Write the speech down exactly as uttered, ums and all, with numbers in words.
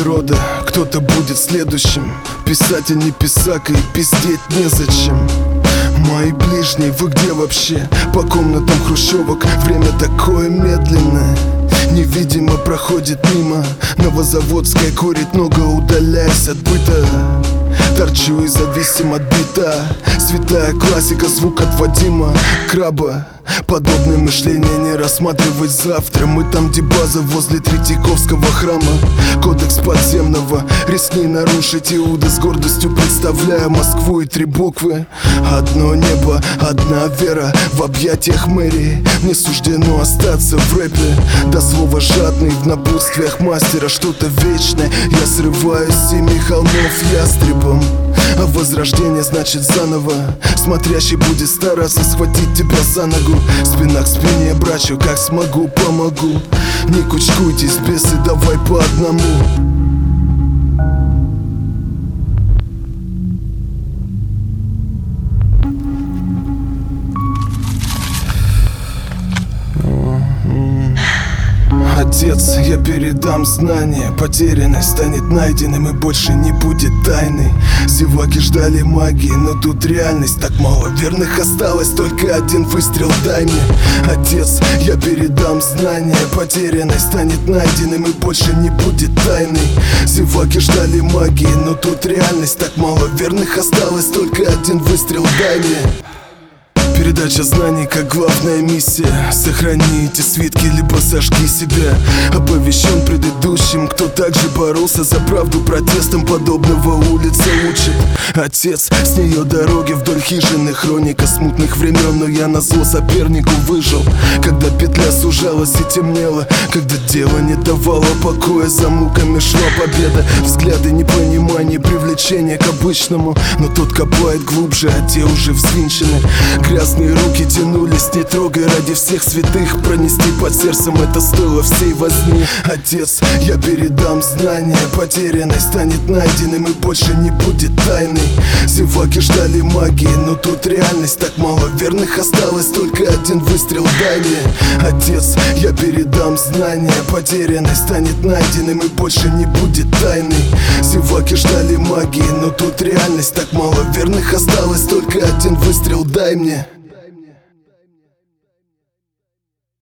рода, кто-то будет следующим. Писатель не писака и пиздеть незачем. Мои ближние, вы где вообще? По комнатам хрущевок время такое медленное. Невидимо проходит мимо. Новозаводская курит много, удаляясь от быта. Торчу и зависим от бита. Святая классика, звук от Вадима Краба. Подобное мышление не рассматривать завтра. Мы там, где база, возле Третьяковского храма. Кодекс подземного, рискни нарушить. Иуда с гордостью представляя Москву и три буквы. Одно небо, одна вера в объятиях мэрии. Мне суждено остаться в рэпе. До слова жадный в напутствиях мастера. Что-то вечное, я срываюсь с семи холмов ястребом. А возрождение значит заново. Смотрящий будет стараться схватить тебя за ногу. Спина к спине, брачу, как смогу, помогу. Не кучкуйтесь, бесы, давай по одному. Отец, я передам знания. Потерянность станет найденным и больше не будет тайны. Зеваки ждали магии, но тут реальность. Так мало верных осталось, только один выстрел дай мне. Отец, я передам знания. Потерянность станет найденным и больше не будет тайны. Зеваки ждали магии, но тут реальность. Так мало верных осталось, только один выстрел дай мне. Передача знаний как главная миссия. Сохрани эти свитки, либо сожги себя. Оповещен предыдущим, кто также боролся за правду. Протестом подобного улица учит. Отец, с нее дороги вдоль хижины. Хроника смутных времен, но я назло сопернику выжил. Когда петля сужалась и темнела, когда дело не давало покоя, за муками шла победа. Взгляды непонимания, привлечение к обычному. Но тот копает глубже, а те уже взвинчены. Грязные руки тянулись, не трогай, ради всех святых. Пронести под сердцем это стоило всей возни. Отец, я передам знания. Потерянность станет найденным и больше не будет тайны. Зеваки ждали магии, но тут реальность. Так мало верных осталось, только один выстрел дай мне. Отец, я передам знания. Потерянность станет найденным и больше не будет тайны. Зеваки ждали магии, но тут реальность. Так мало верных осталось, только один выстрел дай мне.